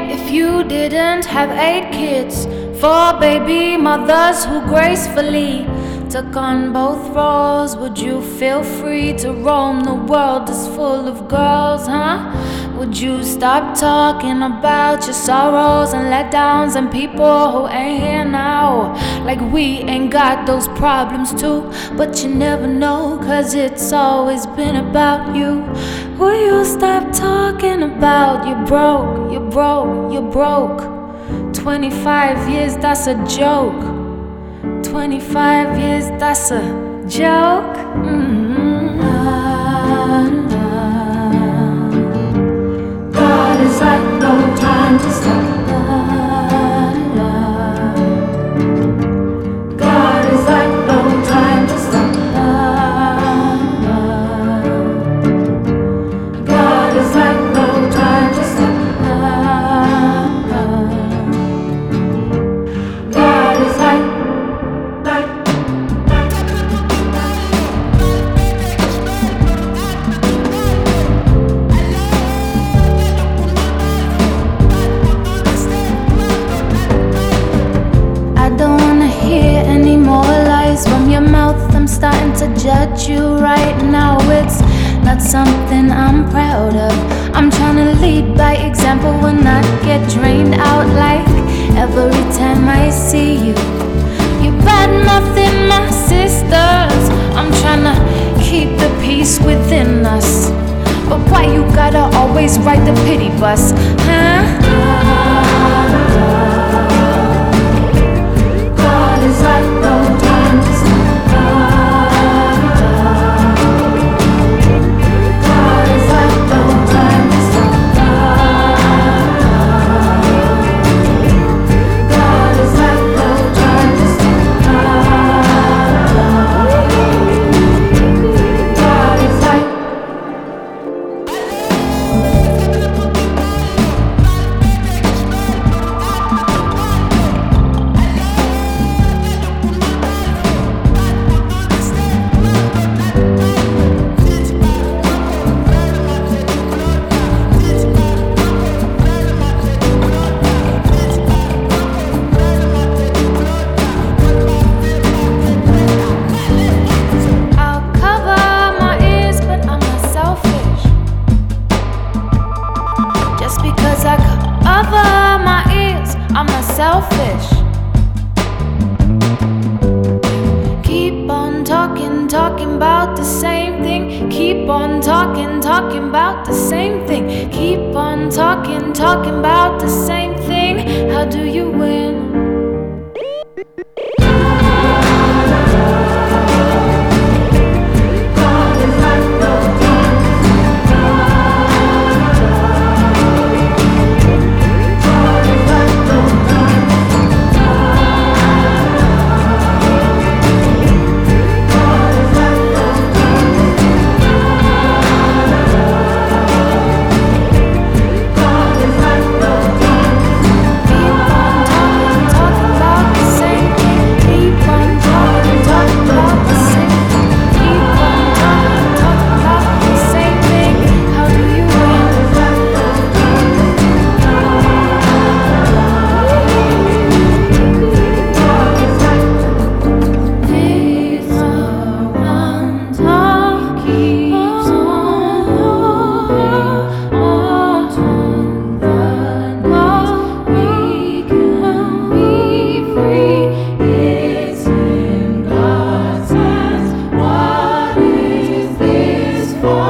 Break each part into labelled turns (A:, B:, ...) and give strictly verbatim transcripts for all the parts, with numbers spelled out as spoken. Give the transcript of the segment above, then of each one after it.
A: If you didn't have eight kids, four baby mothers who gracefully took on both roles, would you feel free to roam the world that's full of girls, huh? Would you stop talking about your sorrows and letdowns and people who ain't here now? Like we ain't got those problems too, but you never know, cause it's always been about you. Will you stop talking about you're broke, you're broke, you're broke? twenty-five years, that's a joke. twenty-five years, that's a joke. Mm-hmm. God is like no time to stop. God is like no time to stop. God is like no time to stop. God is like, like. I don't wanna hear any more lies from your mouth. I'm starting to judge you right now. It's not something I'm proud of. I'm trying to lead by example and not get drained out like every time I see you. You bad mouthing my sisters. I'm trying to keep the peace within us, but why you gotta always ride the pity bus, huh? God is like no time to stop. God is like no time to stop. God is like no time to stop. God is like. I'll cover my ears, but I'm not selfish. Just because I cover my ears, I'm not selfish. Keep on talking, talking about the same thing. Keep on talking, talking about the same thing. Keep on talking, talking about the same thing. How do you win? God is like no time to stop. God is like no time to stop. God is like no time to stop. God is like no time to stop. Keep on talking, talking about the same thing. Keep on talking, talking about the same thing. Keep on talking, talking about the same thing. How do you win? He's around, keeps on, on to the next. We can be free. It's in God's hands. What is this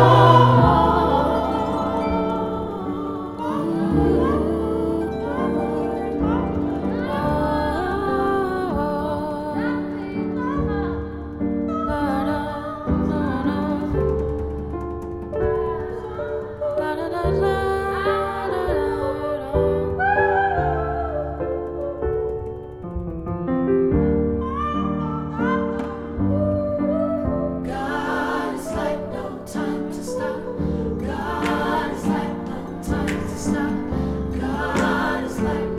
A: God is like no time to stop. God is like no time to stop. God is like